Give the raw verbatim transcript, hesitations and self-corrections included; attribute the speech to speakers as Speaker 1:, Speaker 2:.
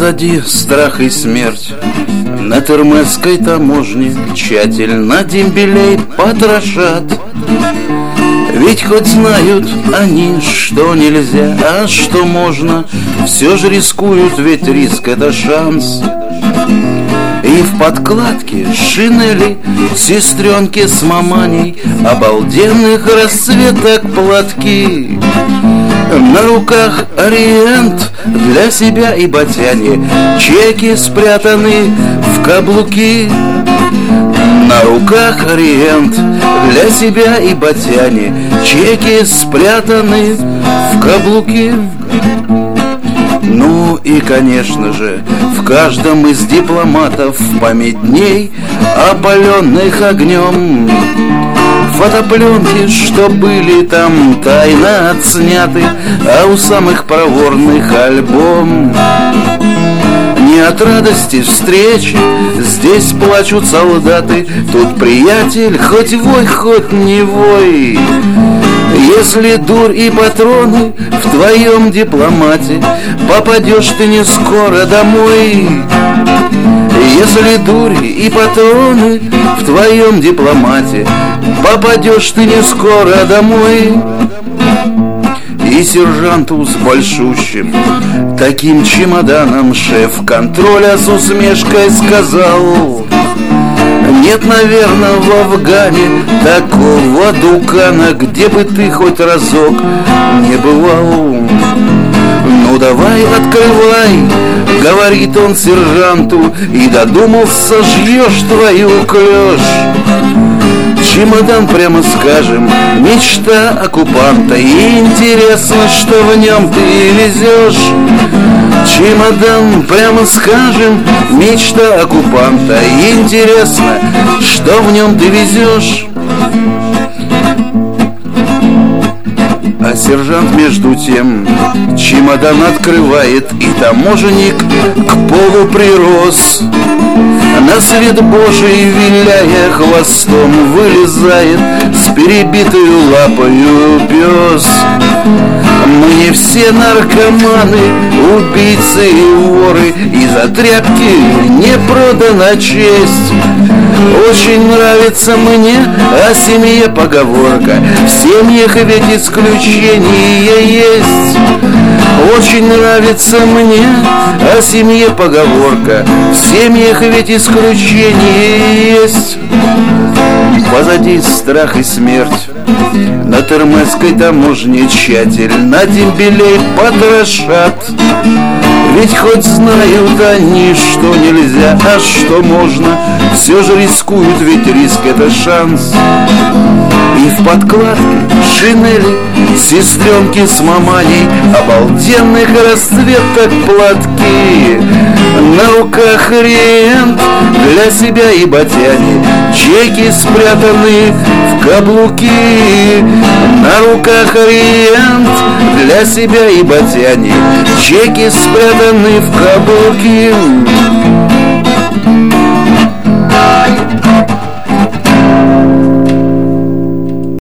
Speaker 1: Позади страх и смерть. На термесской таможне тщательно дембелей потрошат. Ведь хоть знают они, что нельзя, а что можно, все же рискуют, ведь риск — это шанс. И в подкладке шинели сестренки с маманей, обалденных расцветок платки. На руках ориент для себя и ботяне, чеки спрятаны в каблуки. На руках ориент для себя и ботяне, чеки спрятаны в каблуки. Ну и, конечно же, в каждом из дипломатов в память дней, опаленных огнем, фотопленки, что были там тайно отсняты, а у самых проворных альбом. Не от радости встречи здесь плачут солдаты, тут приятель, хоть вой, хоть не вой. Если дурь и патроны в твоем дипломате, попадешь ты не скоро домой. Если дурь и патроны в твоем дипломате, попадешь ты не скоро домой. И сержанту с большущим таким чемоданом шеф контроля с усмешкой сказал: нет, наверное, в Афгане такого дукана, где бы ты хоть разок не бывал. Ну давай, открывай, говорит он сержанту, и додумался, жьешь твою клёшь. Чемодан, прямо скажем, мечта оккупанта, и интересно, что в нем ты везешь. Чемодан, прямо скажем, мечта оккупанта, и интересно, что в нем ты везешь. А сержант между тем чемодан открывает, и таможенник к полу прирос. На свет Божий, виляя хвостом, вылезает с перебитою лапою пес. Мы не все наркоманы, убийцы и воры, и за тряпки не продана честь. Очень нравится мне о семье поговорка, в семьях ведь исключения есть. Очень нравится мне о семье поговорка, в семьях ведь исключения есть. Позади страх и смерть, на термесской таможне тщательно дембелей потрошат. Ведь хоть знают они, что нельзя, а что можно, все же рискуют, ведь риск — это шанс. И в подкладке шинели сестренки с маманей, обалденных расцветок платки. На руках ориент для себя и ботяне, чеки спрятаны в каблуки. На руках ориент для себя и ботяне, чеки спрятаны в каблуки.